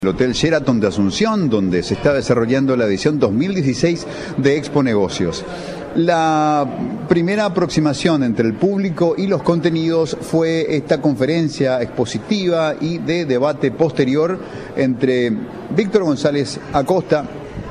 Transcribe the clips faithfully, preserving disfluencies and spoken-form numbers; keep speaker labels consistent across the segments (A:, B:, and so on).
A: El Hotel Sheraton de Asunción, donde se está desarrollando la edición dos mil dieciséis de Expo Negocios. La primera aproximación entre el público y los contenidos fue esta conferencia expositiva y de debate posterior entre Víctor González Acosta,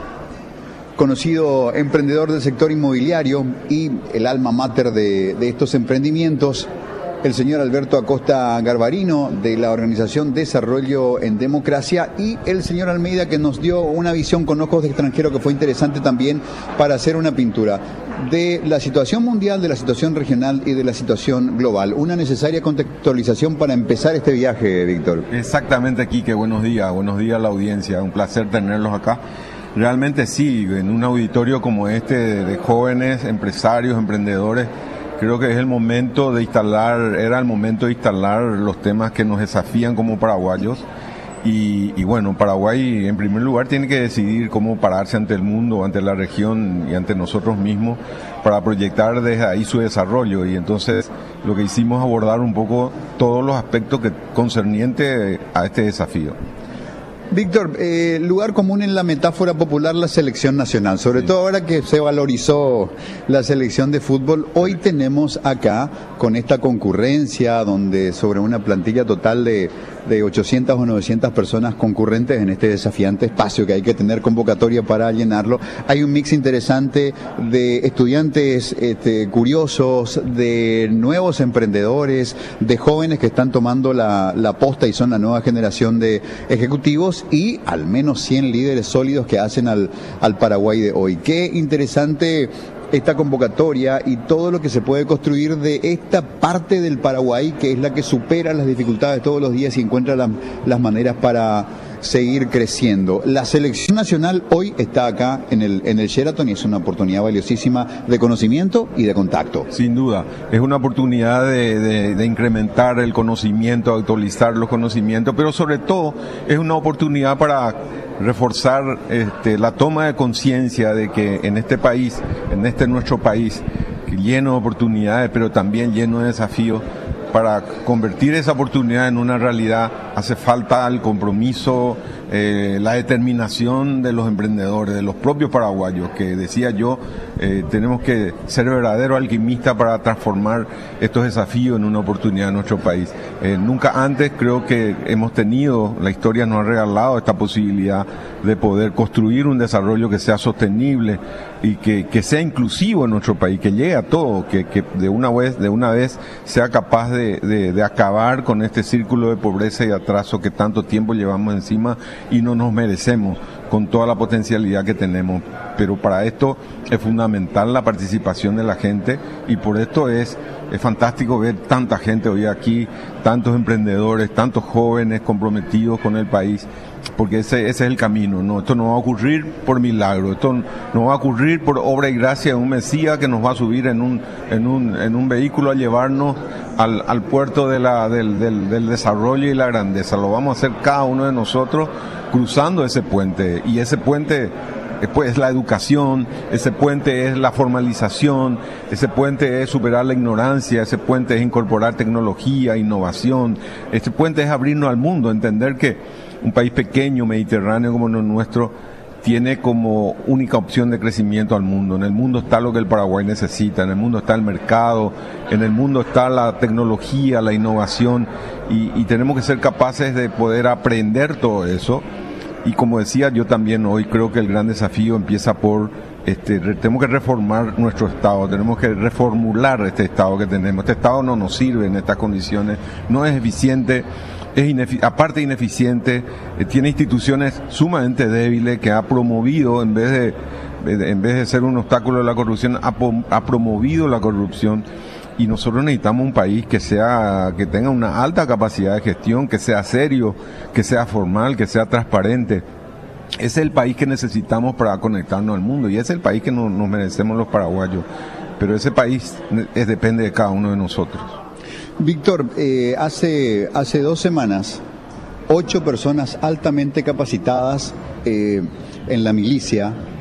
A: conocido emprendedor del sector inmobiliario y el alma mater de, de estos emprendimientos, el señor Alberto Acosta Garbarino, de la organización Desarrollo en Democracia, y el señor Almeida, que nos dio una visión con ojos de extranjero que fue interesante también para hacer una pintura de la situación mundial, de la situación regional y de la situación global. Una necesaria contextualización para empezar este viaje, Víctor.
B: Exactamente, Quique, buenos días, buenos días a la audiencia, un placer tenerlos acá. Realmente sí, en un auditorio como este de jóvenes, empresarios, emprendedores, creo que es el momento de instalar, era el momento de instalar los temas que nos desafían como paraguayos. Y, y bueno, Paraguay en primer lugar tiene que decidir cómo pararse ante el mundo, ante la región y ante nosotros mismos para proyectar desde ahí su desarrollo. Y entonces lo que hicimos es abordar un poco todos los aspectos que concernientes a este desafío.
A: Víctor, eh, lugar común en la metáfora popular, la selección nacional, sobre sí. todo ahora que se valorizó la selección de fútbol. Hoy tenemos acá, con esta concurrencia, donde sobre una plantilla total de, de ochocientas o novecientas personas concurrentes en este desafiante espacio que hay que tener convocatoria para llenarlo, hay un mix interesante de estudiantes este, curiosos, de nuevos emprendedores, de jóvenes que están tomando la, la posta y son la nueva generación de ejecutivos, y al menos cien líderes sólidos que hacen al, al Paraguay de hoy. Qué interesante esta convocatoria y todo lo que se puede construir de esta parte del Paraguay, que es la que supera las dificultades todos los días y encuentra la, las maneras para seguir creciendo. La selección nacional hoy está acá en el, en el Sheraton y es una oportunidad valiosísima de conocimiento y de contacto.
B: Sin duda, es una oportunidad de, de, de incrementar el conocimiento, actualizar los conocimientos, pero sobre todo es una oportunidad para reforzar este, la toma de conciencia de que en este país, en este nuestro país, lleno de oportunidades, pero también lleno de desafíos, para convertir esa oportunidad en una realidad hace falta el compromiso, eh, la determinación de los emprendedores, de los propios paraguayos, que decía yo, eh, tenemos que ser verdaderos alquimistas para transformar estos desafíos en una oportunidad en nuestro país. Eh, nunca antes creo que hemos tenido, la historia nos ha regalado esta posibilidad de poder construir un desarrollo que sea sostenible y que, que sea inclusivo en nuestro país, que llegue a todo, que, que de una vez, de una vez sea capaz de De, de, de acabar con este círculo de pobreza y atraso que tanto tiempo llevamos encima y no nos merecemos con toda la potencialidad que tenemos. Pero para esto es fundamental la participación de la gente y por esto es, es fantástico ver tanta gente hoy aquí, tantos emprendedores, tantos jóvenes comprometidos con el país, porque ese, ese es el camino, ¿no? Esto no va a ocurrir por milagro, esto no va a ocurrir por obra y gracia de un Mesías que nos va a subir en un, en un, en un vehículo a llevarnos al, al puerto de la, del, del, del desarrollo y la grandeza. Lo vamos a hacer cada uno de nosotros cruzando ese puente, y ese puente pues, es la educación, ese puente es la formalización, ese puente es superar la ignorancia, ese puente es incorporar tecnología, innovación, ese puente es abrirnos al mundo, entender que un país pequeño, mediterráneo como el nuestro, tiene como única opción de crecimiento al mundo. En el mundo está lo que el Paraguay necesita, en el mundo está el mercado, en el mundo está la tecnología, la innovación, y, y tenemos que ser capaces de poder aprender todo eso. Y como decía yo también hoy, creo que el gran desafío empieza por, este, tenemos que reformar nuestro Estado, tenemos que reformular este Estado que tenemos. Este Estado no nos sirve en estas condiciones, no es eficiente, es inefic- aparte ineficiente, eh, tiene instituciones sumamente débiles que ha promovido, en vez de, de en vez de ser un obstáculo a la corrupción, ha, po- ha promovido la corrupción. Y nosotros necesitamos un país que sea, que tenga una alta capacidad de gestión, que sea serio, que sea formal, que sea transparente. Ese es el país que necesitamos para conectarnos al mundo y ese es el país que no, nos merecemos los paraguayos. Pero ese país es, depende de cada uno de nosotros.
A: Víctor, eh, hace, hace dos semanas, ocho personas altamente capacitadas eh, en la milicia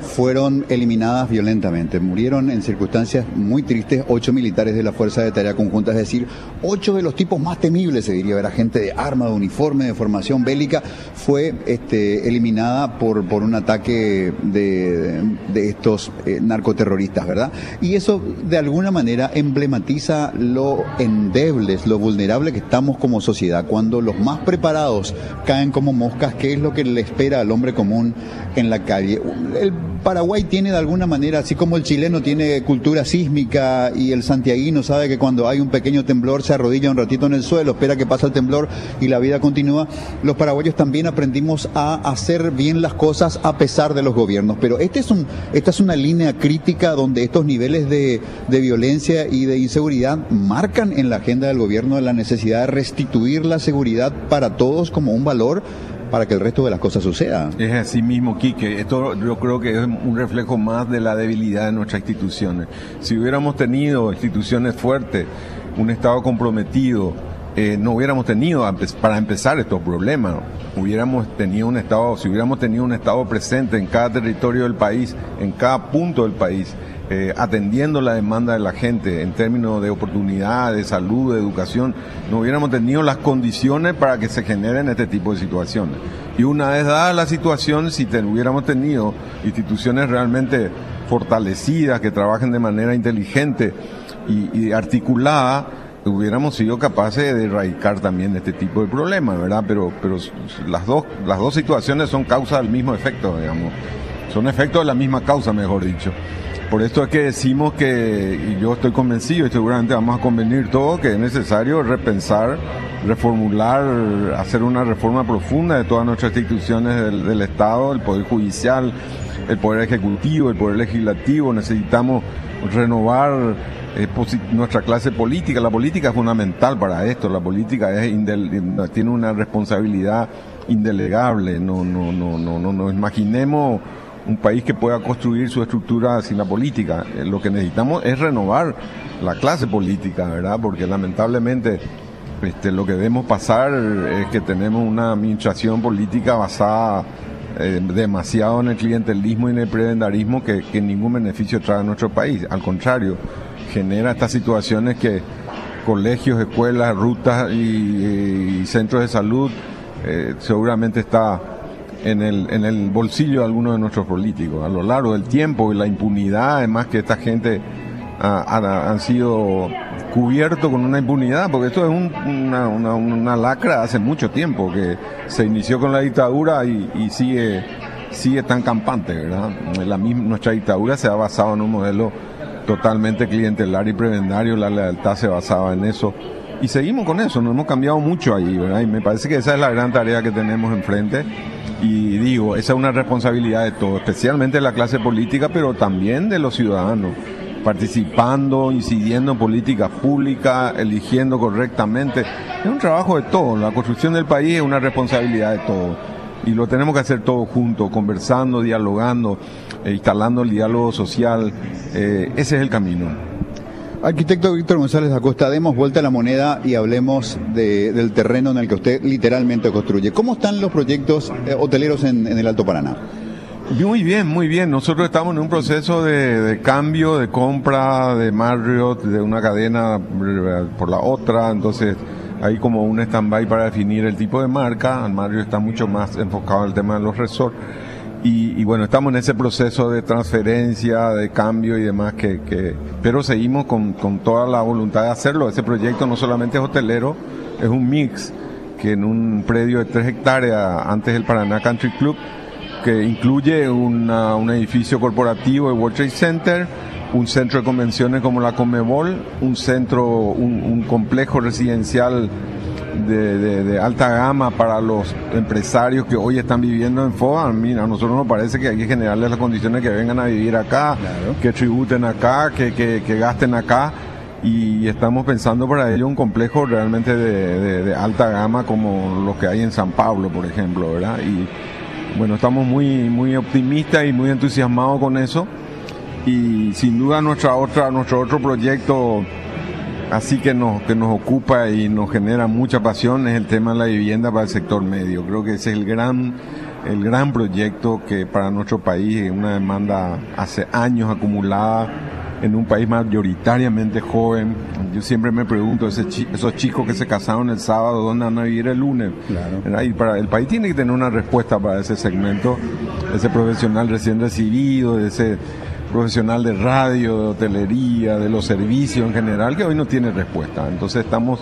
A: fueron eliminadas violentamente. Murieron en circunstancias muy tristes ocho militares de la Fuerza de Tarea Conjunta, es decir, ocho de los tipos más temibles, se diría, era gente de arma, de uniforme, de formación bélica, fue este, eliminada por, por un ataque de, de estos eh, narcoterroristas, ¿verdad? Y eso de alguna manera emblematiza lo endebles, lo vulnerable que estamos como sociedad. Cuando los más preparados caen como moscas, ¿qué es lo que le espera al hombre común en la calle? El Paraguay tiene de alguna manera, así como el chileno tiene cultura sísmica y el santiaguino sabe que cuando hay un pequeño temblor se arrodilla un ratito en el suelo, espera que pase el temblor y la vida continúa, los paraguayos también aprendimos a hacer bien las cosas a pesar de los gobiernos. Pero este es un, esta es una línea crítica donde estos niveles de, de violencia y de inseguridad marcan en la agenda del gobierno la necesidad de restituir la seguridad para todos como un valor para que el resto de las cosas suceda.
B: Es así mismo, Quique. Esto yo creo que es un reflejo más de la debilidad de nuestras instituciones. Si hubiéramos tenido instituciones fuertes, un Estado comprometido, eh, no hubiéramos tenido, para empezar, estos problemas. Hubiéramos tenido un Estado, si hubiéramos tenido un Estado presente en cada territorio del país, en cada punto del país, Eh, atendiendo la demanda de la gente en términos de oportunidad, de salud, de educación, no hubiéramos tenido las condiciones para que se generen este tipo de situaciones. Y una vez dada la situación, si te, hubiéramos tenido instituciones realmente fortalecidas, que trabajen de manera inteligente y, y articulada, hubiéramos sido capaces de erradicar también este tipo de problemas, ¿verdad? Pero, pero las dos, las dos situaciones son causa del mismo efecto, digamos. Son efectos de la misma causa, mejor dicho. Por esto es que decimos que, y yo estoy convencido, y seguramente vamos a convenir todos, que es necesario repensar, reformular, hacer una reforma profunda de todas nuestras instituciones del, del Estado, el Poder Judicial, el Poder Ejecutivo, el Poder Legislativo. Necesitamos renovar eh, nuestra clase política. La política es fundamental para esto. La política es indel, tiene una responsabilidad indelegable. No, no, no, no, no, no imaginemos un país que pueda construir su estructura sin la política. Lo que necesitamos es renovar la clase política, ¿verdad? Porque lamentablemente este, lo que vemos pasar es que tenemos una administración política basada eh, demasiado en el clientelismo y en el prebendarismo que, que ningún beneficio trae a nuestro país. Al contrario, genera estas situaciones que colegios, escuelas, rutas y, y centros de salud eh, seguramente está en el en el bolsillo de algunos de nuestros políticos a lo largo del tiempo, y la impunidad, además, que esta gente ah, ha, han sido cubiertos con una impunidad, porque esto es un, una, una, una lacra hace mucho tiempo que se inició con la dictadura y, y sigue sigue tan campante, ¿verdad? La misma, nuestra dictadura se ha basado en un modelo totalmente clientelar y prebendario, la lealtad se basaba en eso. Y seguimos con eso, no hemos cambiado mucho ahí, ¿verdad? Y me parece que esa es la gran tarea que tenemos enfrente. Y digo, esa es una responsabilidad de todos, especialmente de la clase política, pero también de los ciudadanos, participando, incidiendo en políticas públicas, eligiendo correctamente. Es un trabajo de todos. La construcción del país es una responsabilidad de todos. Y lo tenemos que hacer todos juntos, conversando, dialogando, eh, instalando el diálogo social. Eh, ese es el camino.
A: Arquitecto Víctor González Acosta, demos vuelta a la moneda y hablemos de, del terreno en el que usted literalmente construye. ¿Cómo están los proyectos eh, hoteleros en, en el Alto Paraná?
B: Muy bien, muy bien. Nosotros estamos en un proceso de, de cambio, de compra de Marriott, de una cadena por la otra. Entonces hay como un stand-by para definir el tipo de marca. El Marriott está mucho más enfocado en el tema de los resorts. Y, y bueno, estamos en ese proceso de transferencia, de cambio y demás, que, que pero seguimos con, con toda la voluntad de hacerlo. Ese proyecto no solamente es hotelero, es un mix, que en un predio de tres hectáreas, antes del Paraná Country Club, que incluye una, un edificio corporativo de World Trade Center, un centro de convenciones como la Conmebol, un centro, un, un complejo residencial De, de, de alta gama para los empresarios que hoy están viviendo en Foa. Mira, a nosotros nos parece que hay que generarles las condiciones que vengan a vivir acá, claro, que tributen acá, que, que, que gasten acá, y estamos pensando para ello un complejo realmente de, de, de alta gama como los que hay en San Pablo, por ejemplo, ¿verdad? Y bueno, estamos muy, muy optimistas y muy entusiasmados con eso, y sin duda nuestra otra, nuestro otro proyecto así que nos, que nos ocupa y nos genera mucha pasión es el tema de la vivienda para el sector medio. Creo que ese es el gran el gran proyecto que para nuestro país es una demanda hace años acumulada en un país mayoritariamente joven. Yo siempre me pregunto, ese chi- esos chicos que se casaron el sábado, ¿dónde van a vivir el lunes? Claro. Y para el país tiene que tener una respuesta para ese segmento, ese profesional recién recibido, ese profesional de radio, de hotelería, de los servicios en general, que hoy no tiene respuesta. Entonces estamos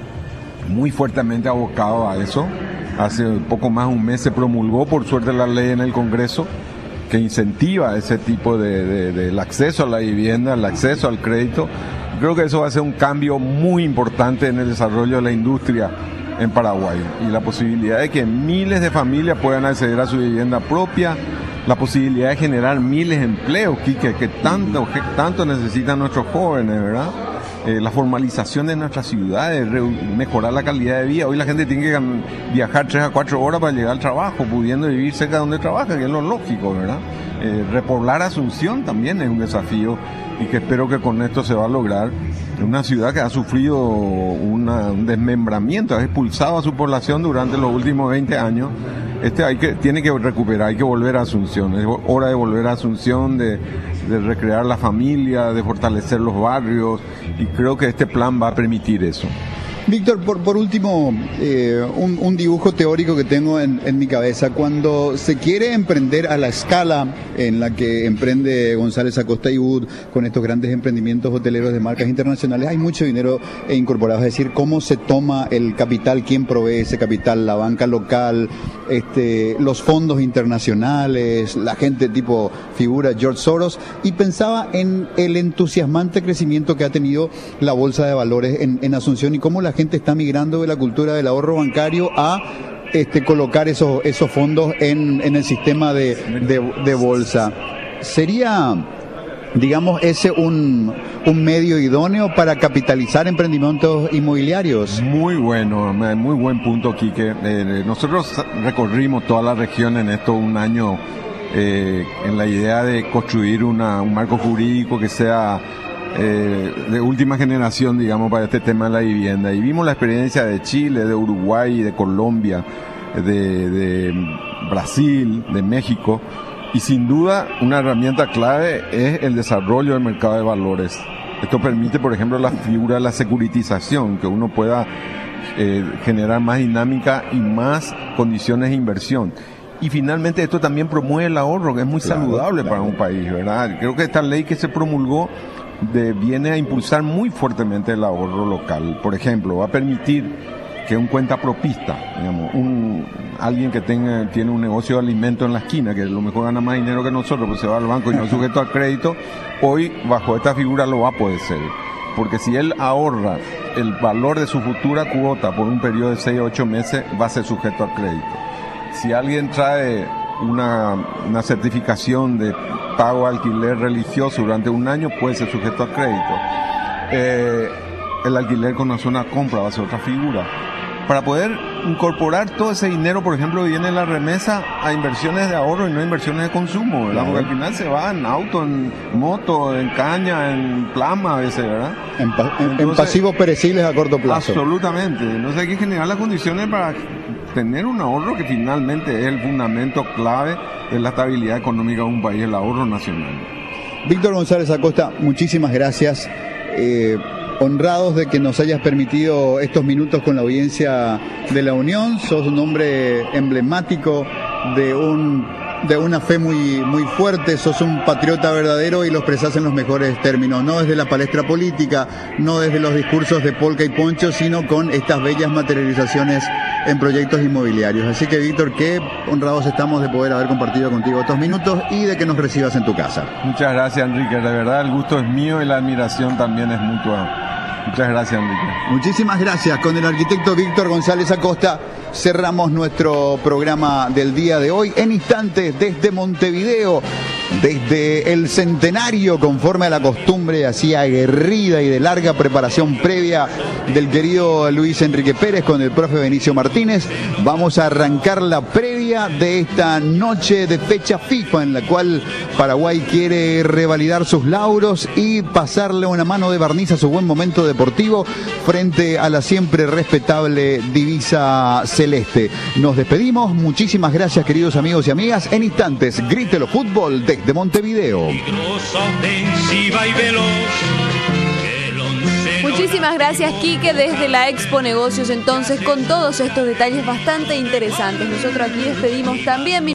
B: muy fuertemente abocados a eso. Hace poco más de un mes se promulgó, por suerte, la ley en el Congreso que incentiva ese tipo de, de, de el acceso a la vivienda, el acceso al crédito. Creo que eso va a ser un cambio muy importante en el desarrollo de la industria en Paraguay, y la posibilidad de que miles de familias puedan acceder a su vivienda propia, la posibilidad de generar miles de empleos, Quique, que tanto, que tanto necesitan nuestros jóvenes, ¿verdad? Eh, la formalización de nuestras ciudades, re- mejorar la calidad de vida. Hoy la gente tiene que viajar tres a cuatro horas para llegar al trabajo, pudiendo vivir cerca de donde trabaja, que es lo lógico, ¿verdad? Eh, repoblar Asunción también es un desafío, y que espero que con esto se va a lograr. Una ciudad que ha sufrido una, un desmembramiento, ha expulsado a su población durante los últimos veinte años. Este hay que, tiene que recuperar, hay que volver a Asunción. Es hora de volver a Asunción, de, de recrear la familia, de fortalecer los barrios, y creo que este plan va a permitir eso.
A: Víctor, por, por último, eh, un, un dibujo teórico que tengo en, en mi cabeza. Cuando se quiere emprender a la escala en la que emprende González Acosta y Wood con estos grandes emprendimientos hoteleros de marcas internacionales, hay mucho dinero incorporado. Es decir, cómo se toma el capital, quién provee ese capital, la banca local, este, los fondos internacionales, la gente tipo figura George Soros. Y pensaba en el entusiasmante crecimiento que ha tenido la bolsa de valores en, en Asunción, y cómo la gente está migrando de la cultura del ahorro bancario a este, colocar esos, esos fondos en, en el sistema de, de, de bolsa. ¿Sería, digamos, ese un, un medio idóneo para capitalizar emprendimientos inmobiliarios?
B: Muy bueno, muy buen punto, Quique. Eh, nosotros recorrimos toda la región en esto un año eh, en la idea de construir una, un marco jurídico que sea Eh, de última generación, digamos, para este tema de la vivienda. Y vimos la experiencia de Chile, de Uruguay, de Colombia, de, de Brasil, de México, y sin duda una herramienta clave es el desarrollo del mercado de valores. Esto permite, por ejemplo, la figura de la securitización, que uno pueda eh, generar más dinámica y más condiciones de inversión. Y finalmente esto también promueve el ahorro, que es muy claro, saludable claro. para un país, ¿verdad? Creo que esta ley que se promulgó De, viene a impulsar muy fuertemente el ahorro local. Por ejemplo, va a permitir que un cuentapropista, digamos, un, alguien que tenga, tiene un negocio de alimentos en la esquina, que a lo mejor gana más dinero que nosotros, pues se va al banco y no es sujeto a crédito, hoy bajo esta figura lo va a poder ser. Porque si él ahorra el valor de su futura cuota por un periodo de seis a ocho meses, va a ser sujeto a crédito. Si alguien trae una, una certificación de pago alquiler religioso durante un año, puede ser sujeto a crédito. Eh, el alquiler con una zona compra va a ser otra figura. Para poder incorporar todo ese dinero, por ejemplo, viene la remesa a inversiones de ahorro y no a inversiones de consumo, ¿verdad? Porque al final se va en auto, en moto, en caña, en plasma a veces, ¿verdad?
A: En, pa- Entonces, en pasivos perecibles a corto plazo.
B: Absolutamente. Entonces hay que generar las condiciones para tener un ahorro que finalmente es el fundamento clave de la estabilidad económica de un país, el ahorro nacional.
A: Víctor González Acosta, muchísimas gracias. Eh, honrados de que nos hayas permitido estos minutos con la audiencia de la Unión. Sos un hombre emblemático de un de una fe muy muy fuerte, sos un patriota verdadero y lo expresás en los mejores términos, no desde la palestra política, no desde los discursos de polka y poncho, sino con estas bellas materializaciones en proyectos inmobiliarios. Así que, Víctor, qué honrados estamos de poder haber compartido contigo estos minutos y de que nos recibas en tu casa.
B: Muchas gracias, Enrique. De verdad, el gusto es mío y la admiración también es mutua. Muchas gracias, Enrique.
A: Muchísimas gracias. Con el arquitecto Víctor González Acosta cerramos nuestro programa del día de hoy. En instantes, desde Montevideo, desde el centenario, conforme a la costumbre así aguerrida y de larga preparación previa del querido Luis Enrique Pérez con el profe Benicio Martínez, vamos a arrancar la previa previa de esta noche de fecha FIFA en la cual Paraguay quiere revalidar sus lauros y pasarle una mano de barniz a su buen momento deportivo frente a la siempre respetable divisa celeste. Nos despedimos, muchísimas gracias queridos amigos y amigas. En instantes, Grítelo Fútbol desde Montevideo.
C: Muchísimas gracias, Quique, desde la Expo Negocios, entonces, con todos estos detalles bastante interesantes. Nosotros aquí despedimos también.